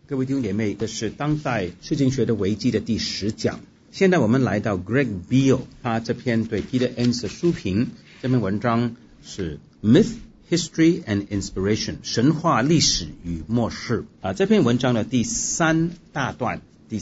各位弟兄姐妹，这是当代释经学的危机的第10讲。现在我们来到 Greg Beale 他这篇对 Peter Enns 的书评，这篇文章是 Myth, History and Inspiration 神话、历史与末世这篇文章的第3大段。第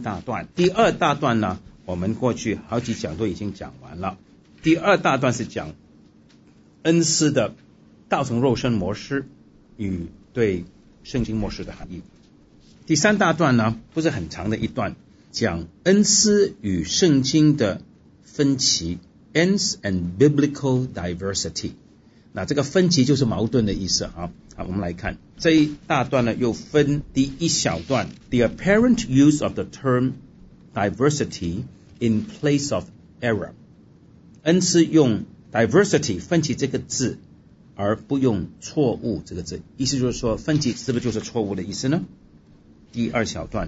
2大段呢，我们过去好几讲都已经讲完了。第2大段是讲恩师的道成肉身模式与对圣经末世的含义。第3大段呢，不是很长的一段，讲恩师与圣经的分歧 Enns and Biblical Diversity。 那这个分歧就是矛盾的意思好，我们来看这一大段呢，又分第一小段 The apparent use of the term diversity in place of error。 恩师用 diversity 分歧这个字而不用错误这个字，意思就是说分歧是不是就是错误的意思呢？第2小段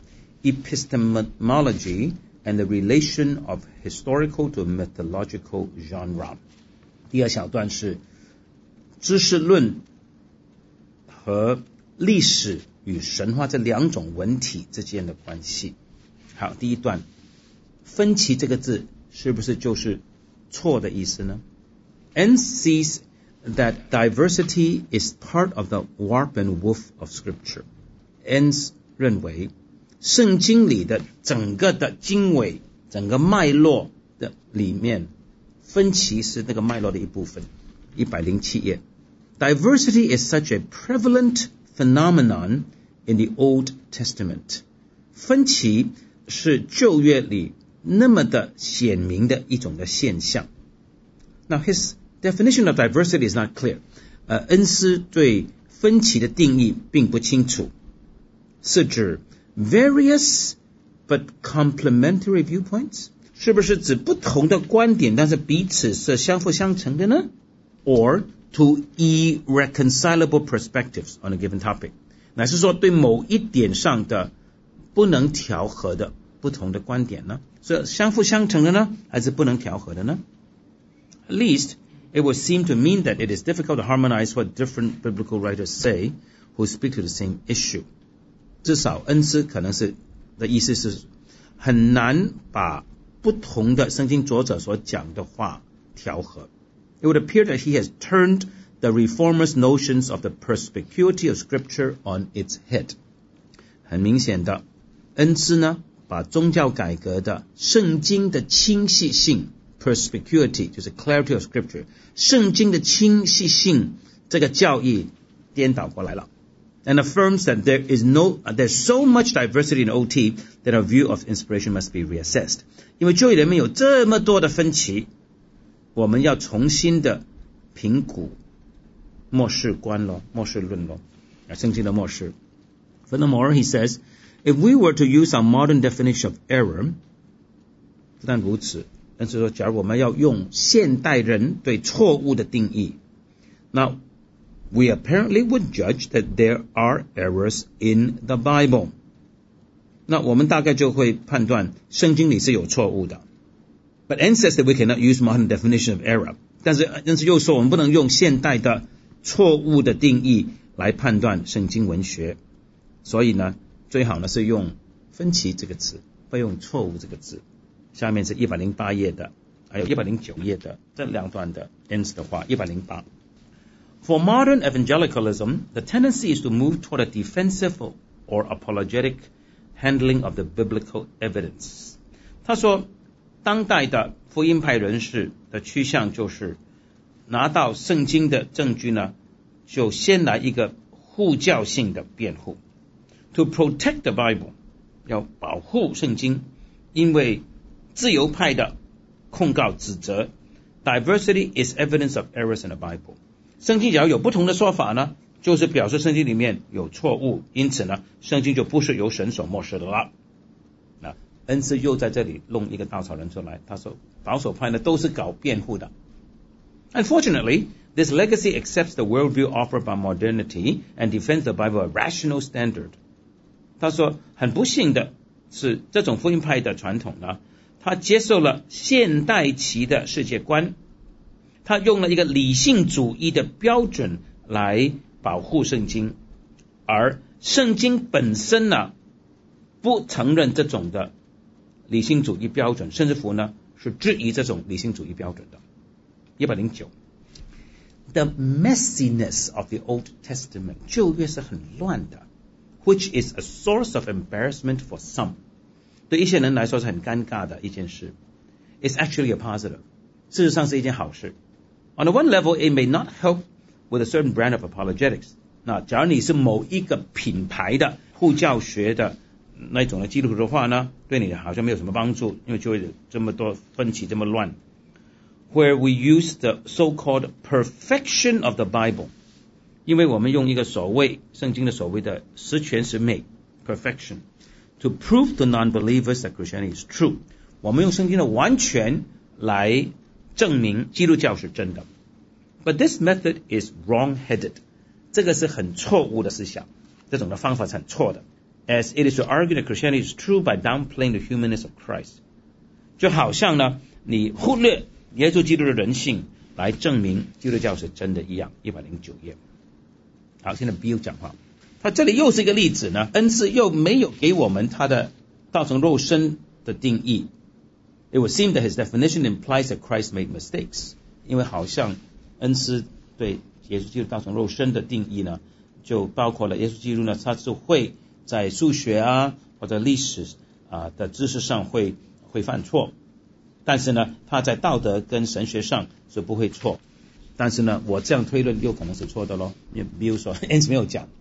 Epistemology and the relation of historical to mythological genre。 第2小段是知识论和历史与神话这2种文体之间的关系。好，第一段分歧这个字是不是就是错的意思呢？ Enns sees that diversity is part of the warp and woof of scripture。 Enns 认为圣经里的整个的经纬，整个脉络的里面，分歧是那个脉络的一部分。107页 Diversity is such a prevalent phenomenon in the Old Testament。 分歧是旧约里那么的显明的一种的现象。 Now his definition of diversity is not clear。 恩师对分歧的定义并不清楚，是指 various but complementary viewpoints， 是不是指不同的观点但是彼此是相辅相成的呢？ Or to irreconcilable perspectives on a given topic， 乃是说对某一点上的不能调和的不同的观点呢？是相辅相成的呢，还是不能调和的呢？ At least it would seem to mean that it is difficult to harmonize what different biblical writers say who speak to the same issue。 至少恩师可能是的意思是很难把不同的圣经作者所讲的话调和。 It would appear that he has turned the reformers' notions of the perspicuity of scripture on its head。 很明显的，恩师呢把宗教改革的圣经的清晰性 perspicuity 就是 clarity of scripture， 圣经的清晰性这个教义颠倒过来了。And affirms that there's so much diversity in OT that our view of inspiration must be reassessed。 因为旧约里面有这么多的分歧，我们要重新的评估末世观咯，末世论咯，圣经的末世。 Furthermore, he says, if we were to use our modern definition of error， 不但如此，但是说假如我们要用现代人对错误的定义，那we apparently would judge that there are errors in the Bible。 那我们大概就会判断圣经里是有错误的。 But Enns says that we cannot use modern definition of error。 但是又说我们不能用现代的错误的定义来判断圣经文学。所以呢，最好呢是用分歧这个词，不用错误这个字。下面是108页的，还有109页的这2段的 Enns 的话。108 For modern evangelicalism, the tendency is to move toward a defensive or apologetic handling of the biblical evidence。 他说当代的福音派人士的趋向就是拿到圣经的证据呢，就先来一个护教性的辩护。 To protect the Bible， 要保护圣经，因为自由派的控告指责 Diversity is evidence of errors in the Bible。 圣经只要有不同的说法呢，就是表示圣经里面有错误，因此呢，圣经就不是由神所默示的了。那恩师又在这里弄一个稻草人出来，他说保守派呢都是搞辩护的。 Unfortunately, this legacy accepts the worldview offered by modernity and defends the Bible a rational standard。 他说很不幸的是，这种福音派的传统呢，他接受了现代期的世界观，他用了一个理性主义的标准来保护圣经， 而圣经本身呢不承认这种的理性主义标准，甚至乎呢是质疑这种理性主义标准的。109 The messiness of the Old Testament 旧约是很乱的 which is a source of embarrassment for some 对一些人来说是很尴尬的一件事 It's actually a positive 事实上是一件好事 On the one level it may not help with a certain brand of apologetics 那假如你是某一个品牌的护教学的那种的基督徒的话呢，对你好像没有什么帮助，因为就会有这么多分歧这么乱。Where we use the so-called perfection of the Bible， 因为我们用一个所谓圣经的所谓的十全十美 perfection to prove to non-believers that Christianity is true， 我们用圣经的完全来证明基督教是真的。But this method is wrong-headed， 这个是很错误的思想，这种的方法是很错的。As it is to argue that Christianity is true by downplaying the humanness of Christ， 就好像呢，你忽略耶稣基督的人性来证明基督教是真的一样。109页。好，现在 Bill 讲话，他这里又是一个例子呢，恩赐又没有给我们他的道成肉身的定义。It would seem that his definition implies that Christ made mistakes， 因为好像恩赐对耶稣基督道成肉身的定义呢，就包括了耶稣基督呢，他是会在数学啊或者历史的知识上会犯错，但是呢他在道德跟神学上是不会错，但是呢我这样推论有可能是错的咯，比如说恩斯没有讲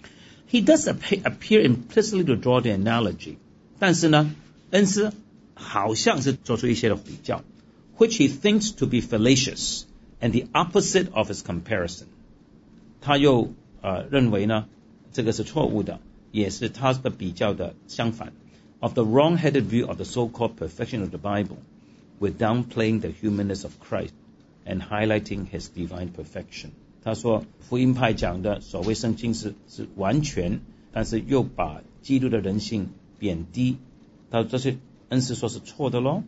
He does appear implicitly to draw the analogy， 但是呢恩斯好像是做出一些的比较 which he thinks to be fallacious and the opposite of his comparison， 他又认为呢这个是错误的，也是他的比较的相反 of the wrong-headed view of the so-called perfection of the Bible with downplaying the humanness of Christ and highlighting his divine perfection。 他说福音派讲的所谓圣经是完全，但是又把基督的人性贬低，他这些恩师说是错的咯。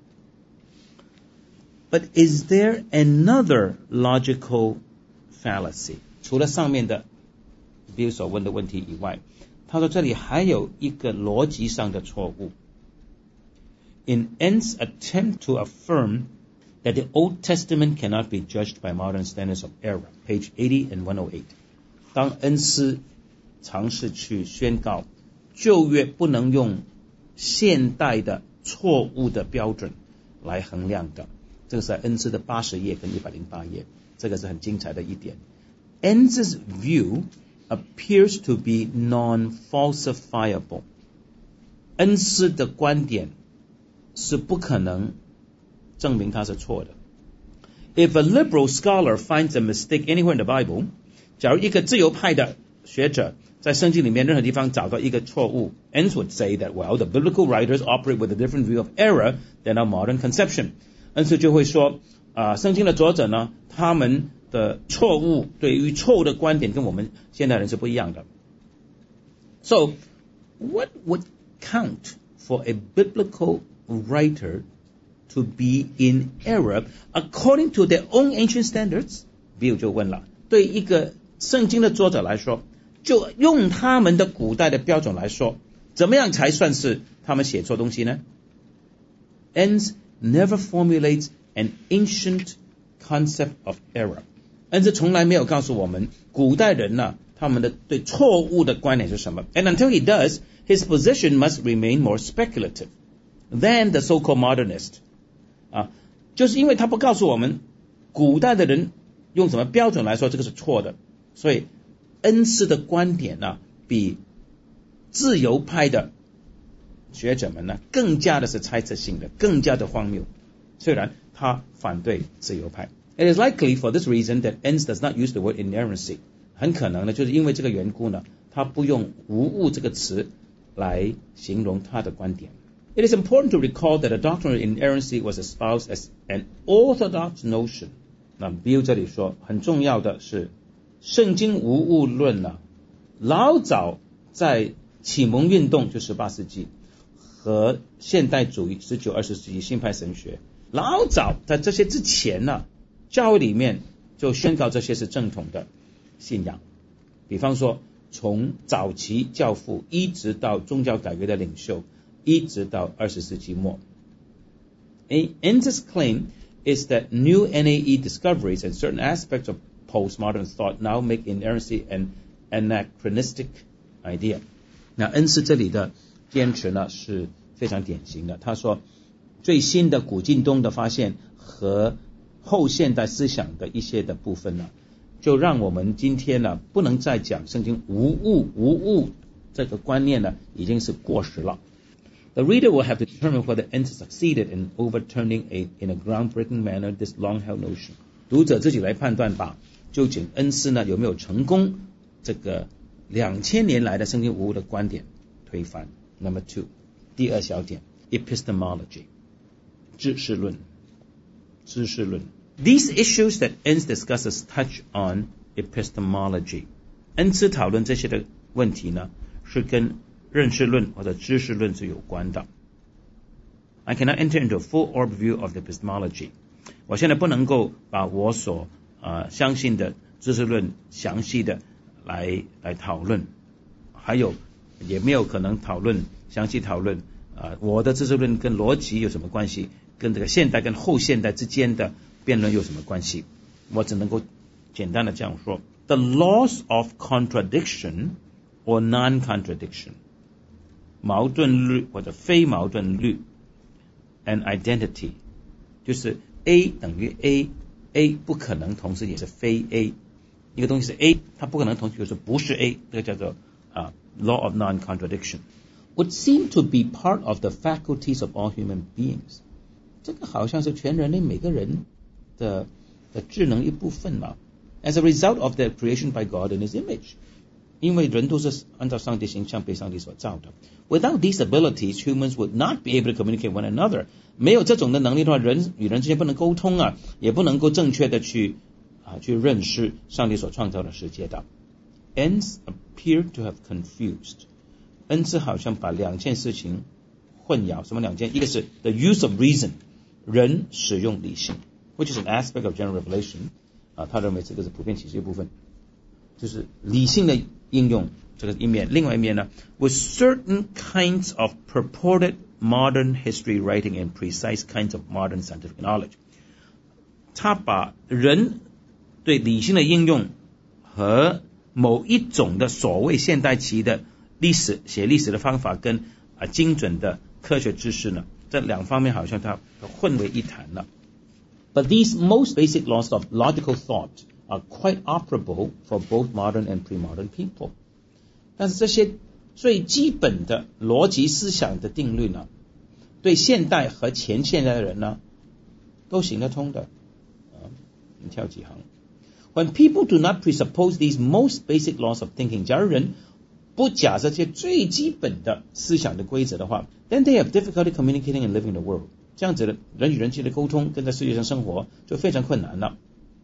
But is there another logical fallacy？ 除了上面的比如所问的问题以外，他说这里还有一个逻辑上的错误。In Enns' attempt to affirm that the Old Testament cannot be judged by modern standards of error, page 80 and 108。当恩斯尝试去宣告旧约不能用现代的错误的标准来衡量的，这个是在恩斯的80页跟108页，这个是很精彩的一点。Enns' view appears to be non-falsifiable。 恩斯的观点是不可能证明它是错的。 If a liberal scholar finds a mistake anywhere in the Bible， 假如一个自由派的学者在圣经里面任何地方找到一个错误， Enns would say that well the biblical writers operate with a different view of error than our modern conception。 恩斯就会说圣经的作者呢，他们的错误对于错误的观点跟我们现代人是不一样的。 So what would count for a biblical writer to be in error according to their own ancient standards？ Bill 就问了，对一个圣经的作者来说，就用他们的古代的标准来说，怎么样才算是他们写错东西呢？ Enns never formulates an ancient concept of error。 恩斯从来没有告诉我们古代人呢，他们的对错误的观点是什么。 And until he does, his position must remain more speculative than the so-called modernist。 就是因为他不告诉我们古代的人用什么标准来说这个是错的，所以恩斯的观点呢，比自由派的学者们呢更加的是猜测性的，更加的荒谬，虽然他反对自由派。 It is likely for this reason that Enns does not use the word inerrancy。 很可能呢就是因为这个缘故呢，他不用无误这个词来形容他的观点。 It is important to recall that the doctrine of inerrancy was espoused as an orthodox notion。 那 Bill 这里说很重要的是圣经无误论呢，老早在启蒙运动就18世纪和现代主义19、20世纪新派神学，老早在这些之前呢，教会里面就宣告这些是正统的信仰。比方说从早期教父一直到宗教改革的领袖，一直到20世纪末。Enz's claim is that new NAE discoveries and certain aspects of postmodern thought now make inerrancy an anachronistic idea. 那恩斯这里的坚持呢是非常典型的，他说最新的古近东的发现和后现代思想的一些的部分呢，就让我们今天呢不能再讲圣经无误这个观念呢已经是过时了。The reader will have to determine whether Enns succeeded in overturning in a groundbreaking manner this long-held notion. 读者自己来判断吧，究竟恩斯呢有没有成功这个2000年来的圣经无误的观点推翻。Number 2， 第二小点 epistemology， 知识论。These issues that Enns discusses touch on epistemology. 恩斯讨论这些的问题呢，是跟认识论或者知识论是有关的。I cannot enter into a full overview of the epistemology. 我现在不能够把我所相信的知识论详细的来讨论，还有也没有可能详细讨论我的知识论跟逻辑有什么关系，跟这个现代跟后现代之间的辩论有什么关系。我只能够简单的这样说 The laws of contradiction or non-contradiction， 矛盾律或者非矛盾律 and identity， 就是 A 等于 A 不可能同时也是非 A， 一个东西是 A 它不可能同时就是不是 A， 这个叫做law of non-contradiction would seem to be part of the faculties of all human beings。 这个好像是全人类每个人的智能一部分嘛。As a result of their creation by God in His image， 因为人都是按照上帝形象被上帝所造的。Without these abilities, humans would not be able to communicate one another。 没有这种的能力的话，人与人之间不能沟通也不能够正确的去认识上帝所创造的世界的。Enns appeared to have confused， 恩斯好像把两件事情混淆。什么两件？一个是 the use of reason， 人使用理性 which is an aspect of general revelation， 他认为这个是普遍启示的部分，就是理性的应用这个一面。另外一面呢 with certain kinds of purported modern history writing and precise kinds of modern scientific knowledge， 他把人对理性的应用和某一种的所谓现代期的写历史的方法跟精准的科学知识呢，这两方面好像它混为一谈了。But these most basic laws of logical thought are quite operable for both modern and pre-modern people。 但是这些最基本的逻辑思想的定律呢，对现代和前现代的人呢都行得通的。你跳几行。When people do not presuppose these most basic laws of thinking， 假如人不假设这些最基本的思想的规则的话 then they have difficulty communicating and living in the world。 这样子的人与人之间的沟通跟在世界上生活就非常困难了。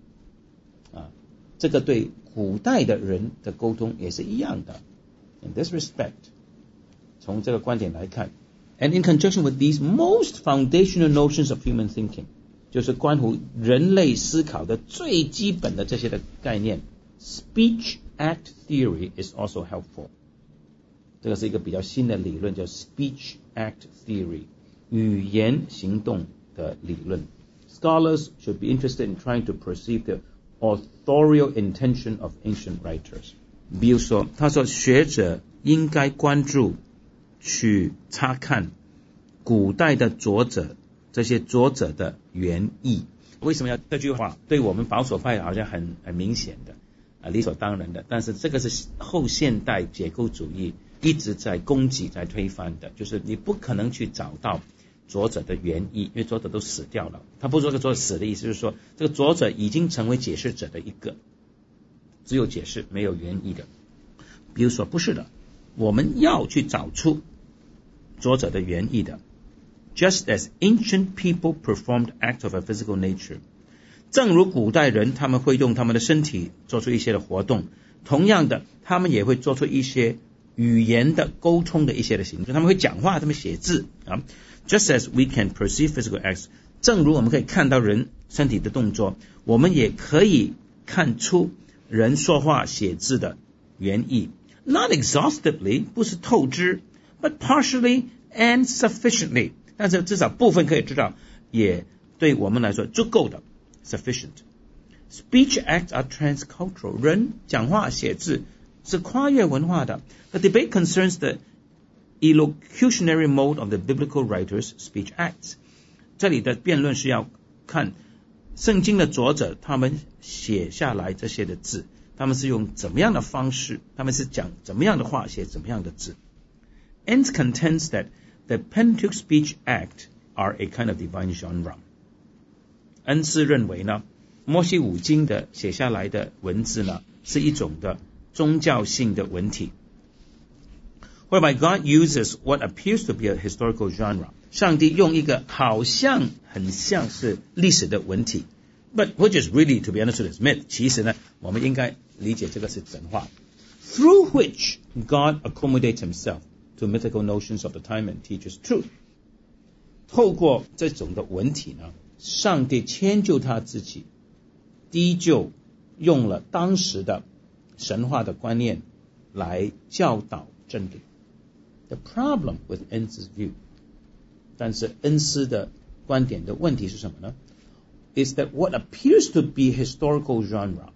这个对古代的人的沟通也是一样的。In this respect， 从这个观点来看 and in conjunction with these most foundational notions of human thinking， 就是关乎人类思考的最基本的这些的概念 speech act theory is also helpful。 这个是一个比较新的理论，叫 speech act theory， 语言行动的理论。 Scholars should be interested in trying to perceive the authorial intention of ancient writers。 比如说他说学者应该关注去查看古代的作者，这些作者的原意。为什么要这句话对我们保守派好像很明显的理所当然的，但是这个是后现代解构主义一直在攻击在推翻的，就是你不可能去找到作者的原意，因为作者都死掉了。他不说这个作者死的意思，就是说这个作者已经成为解释者的一个，只有解释没有原意的。比如说不是的，我们要去找出作者的原意的。Just as ancient people performed acts of a physical nature， 正如古代人他们会用他们的身体做出一些的活动，同样的他们也会做出一些语言的沟通的一些的行动，他们会讲话，他们写字Just as we can perceive physical acts， 正如我们可以看到人身体的动作，我们也可以看出人说话写字的原意。 Not exhaustively, 不是透支 but partially and sufficiently. 但是至少部分可以知道，也对我们来说足够的 sufficient. Speech acts are transcultural. 人讲话写字是跨越文化的。The debate concerns the elocutionary mode of the biblical writers' speech acts. 这里的辩论是要看圣经的作者他们写下来这些的字，他们是用怎么样的方式，他们是讲怎么样的话，写怎么样的字。Enns contends that the Pentateuch speech act are a kind of divine genre. 恩斯认为呢，摩西五经的写下来的文字呢，是一种的宗教性的文体。Whereby God uses what appears to be a historical genre. 上帝用一个好像很像是历史的文体 but which is really to be understood as myth. 其实呢，我们应该理解这个是神话 through which God accommodates himself to mythical notions of the time and teaches truth. 透过这种的文体呢，上帝迁就他自己，依旧用了当时的神话的观念来教导真理。The problem with Enns' view, 但是恩斯的观点的问题是什么呢？ Is that what appears to be historical genre,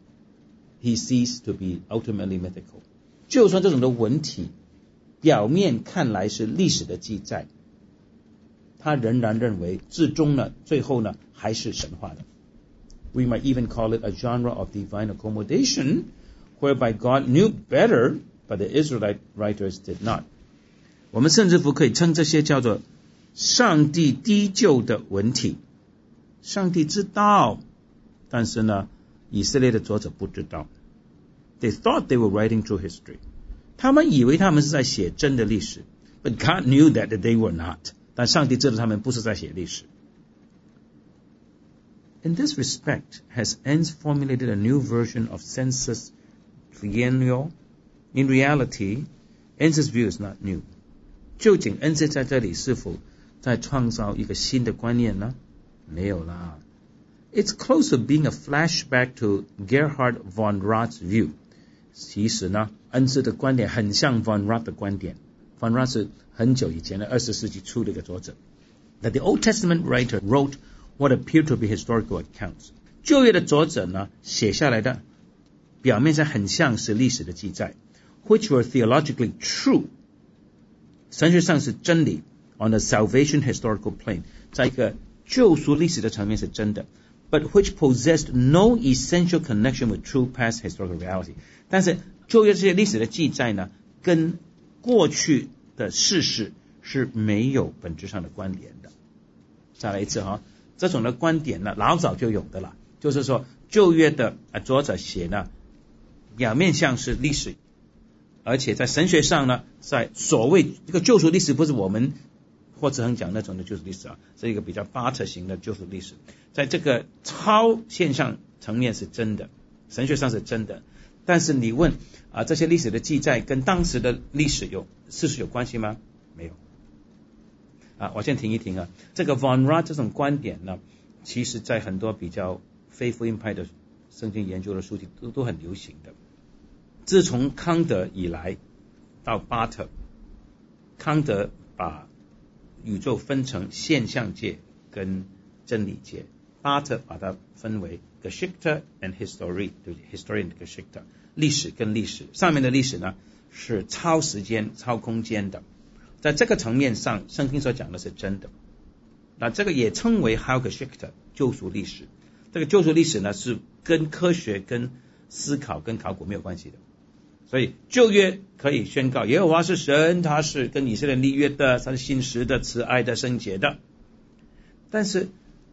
he sees to be ultimately mythical. 就算这种的文体表面看来是历史的记载，他仍然认为至终呢，最后呢，还是神话的。We might even call it a genre of divine accommodation, whereby God knew better, but the Israelite writers did not. 我们甚至乎可以称这些叫做上帝低就的文体。上帝知道，但是呢，以色列的作者不知道。They thought they were writing true history. 他们以为他们是在写真的历史 but God knew that they were not. 但上帝知道他们不是在写历史。In this respect, has Enns formulated a new version of sensus triennial? In reality, Enns' view is not new. 究竟恩斯在这里是否在创造一个新的观念呢？没有啦。It's close to being a flashback to Gerhard von Rath's view. 其实呢，恩斯的观点很像 von Rath 的观点。von Rath 是很久以前的20世纪初的一个作者。That the Old Testament writer wrote what appeared to be historical accounts. 旧约的作者呢，写下来的表面上很像是历史的记载 which were theologically true. 神学上是真理 on the salvation historical plane. 在一个救赎历史的层面是真的 but which possessed no essential connection with true past historical reality. 但是旧约这些历史的记载呢，跟过去的事实是没有本质上的关联的。再来一次哈，这种的观点呢，老早就有的了，就是说旧约的作者写呢，表面像是历史，而且在神学上呢，在所谓这个救赎历史，不是我们或者很讲那种的救赎历史啊，是一个比较巴特型的救赎历史，在这个超现象层面是真的，神学上是真的，但是你问这些历史的记载跟当时的历史事实有关系吗？没有。我先停一停啊，这个 von Rath 这种观点呢，其实在很多比较非福音派的圣经研究的书籍都很流行的。自从康德以来到巴特，康德把宇宙分成现象界跟真理界，巴特把它分为 Geschichte and Historie, 对不对 Historie and Geschichte, 历史跟历史，上面的历史呢是超时间超空间的，在这个层面上圣经所讲的是真的，那这个也称为 Heilgeschichte, 救赎历史。这个救赎历史呢是跟科学跟思考跟考古没有关系的，所以旧约可以宣告耶和华是神，他是跟以色列立约的，他是信实的、慈爱的、圣洁的。但是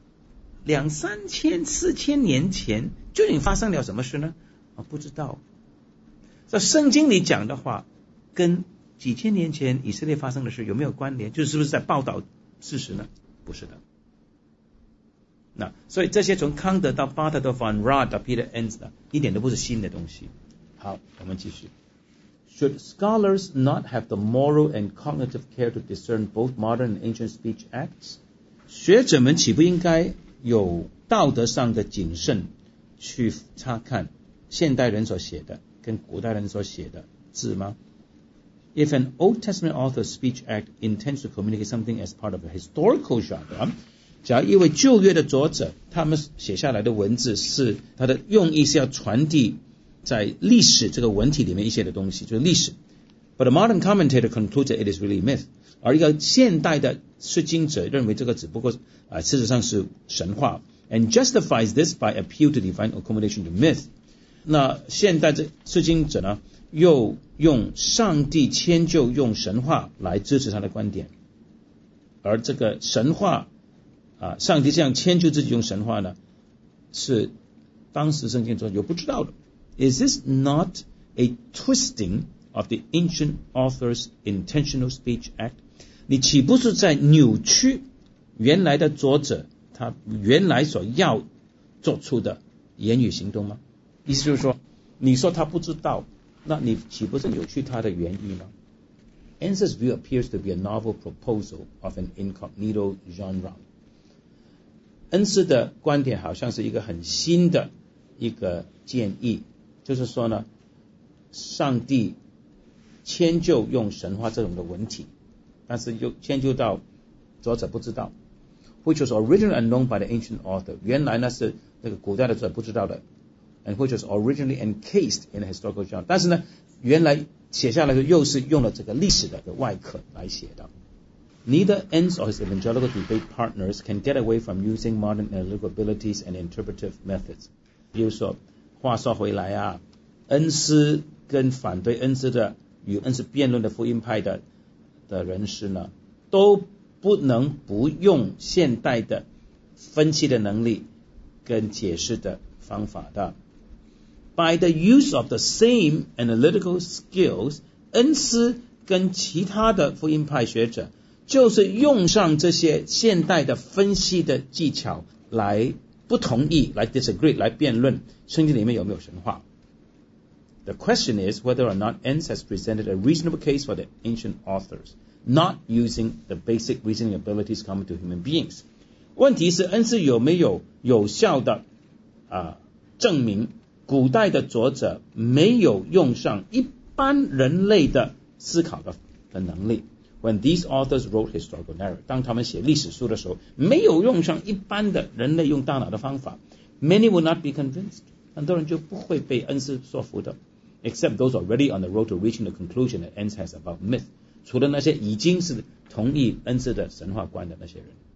2、3千、4千年前究竟发生了什么事呢？不知道。在圣经里讲的话，跟几千年前以色列发生的事有没有关联？就是不是在报道事实呢？不是的。那所以这些从康德到巴特到 von Rath 到 Peter Enns 呢，一点都不是新的东西。好，我们继续。Should scholars not have the moral and cognitive care to discern both modern and ancient speech acts? 学者们岂不应该有道德上的谨慎，去查看现代人所写的跟古代人所写的字吗 If an Old Testament author's speech act intends to communicate something as part of a historical genre, 假如一位旧约的作者，他们写下来的文字是他的用意是要传递在历史这个文体里面一些的东西，就是历史。But a modern commentator concludes that it is really myth. 而一个现代的释经者认为这个只不过事实上是神话 ，and justifies this by appeal to divine accommodation to myth. 那现代这释经者呢，又用上帝迁就用神话来支持他的观点，而这个神话上帝这样迁就自己用神话呢，是当时圣经中有不知道的。Is this not a twisting of the ancient author's intentional speech act? 你岂不是在扭曲原来的作者他原来所要做出的言语行动吗？意思就是说，你说他不知道，那你岂不是扭曲他的原意吗？ Enns' view appears to be a novel proposal of an incognito genre. 恩斯的观点好像是一个很新的一个建议，就是说呢，上帝迁就用神话这种的文体，但是又迁就到作者不知道 which was originally unknown by the ancient author. 原来呢是那个古代的作者不知道的 and which was originally encased in a historical genre. 但是呢，原来写下来的又是用了这个历史的外壳来写的。Neither Enns or his evangelical debate partners can get away from using modern analytical abilities and interpretive methods. 比如说，话说回来恩斯跟反对恩斯的与恩斯辩论的福音派的人士呢，都不能不用现代的分析的能力跟解释的方法的。By the use of the same analytical skills, 恩斯跟其他的福音派学者就是用上这些现代的分析的技巧来不同意，来 disagree， 来辩论圣经里面有没有神话。The question is whether or not Enns has presented a reasonable case for the ancient authors, not using the basic reasoning abilities common to human beings. 问题是恩斯有没有有效的证明古代的作者没有用上一般人类的思考的能力。When these authors wrote historical narrative, 当他们写历史书的时候，没有用上一般的人类用大脑的方法 ，many will not be convinced. 很多人就不会被恩斯说服的 ，except those already on the road to reaching the conclusion that Enns has about myth. 除了那些已经是同意恩斯的神话观的那些人。